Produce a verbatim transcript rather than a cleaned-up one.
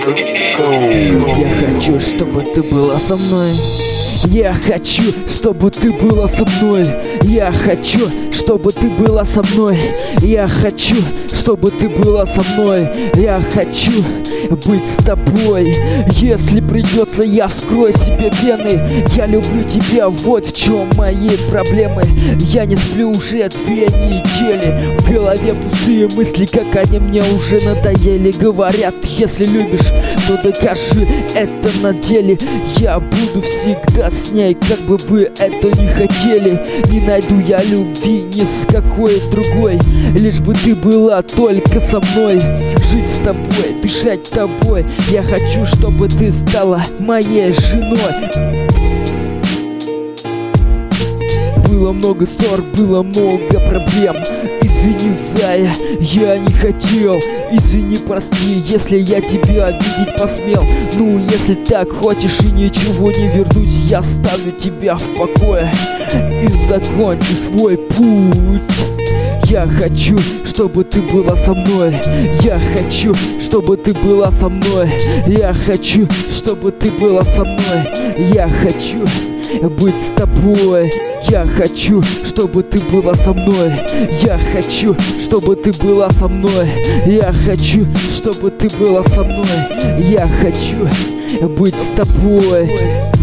Я хочу, чтобы ты была со мной. Я хочу, чтобы ты была со мной. Я хочу, чтобы ты была со мной. Я хочу, чтобы ты была со мной. Я хочу быть с тобой. Если придется, я вскрою себе вены. Я люблю тебя, вот в чем мои проблемы. Я не сплю уже две недели. В голове пустые мысли, как они мне уже надоели. Говорят, если любишь, то докажи это на деле. Я буду всегда с ней, как бы вы это не хотели. Не найду я любви ни с какой другой, лишь бы ты была только со мной. Жить с тобой, дышать тобой. Я хочу, чтобы ты стала моей женой. Было много ссор, было много проблем. Извини, зая, я не хотел. Извини, прости, если я тебя обидеть посмел. Ну, если так хочешь и ничего не вернуть, я оставлю тебя в покое и закончу свой путь. Я хочу, чтобы ты была со мной. Я хочу, чтобы ты была со мной. Я хочу, чтобы ты была со мной. Я хочу быть с тобой. Я хочу, чтобы ты была со мной. Я хочу, чтобы ты была со мной. Я хочу, чтобы ты была со мной. Я хочу быть с тобой.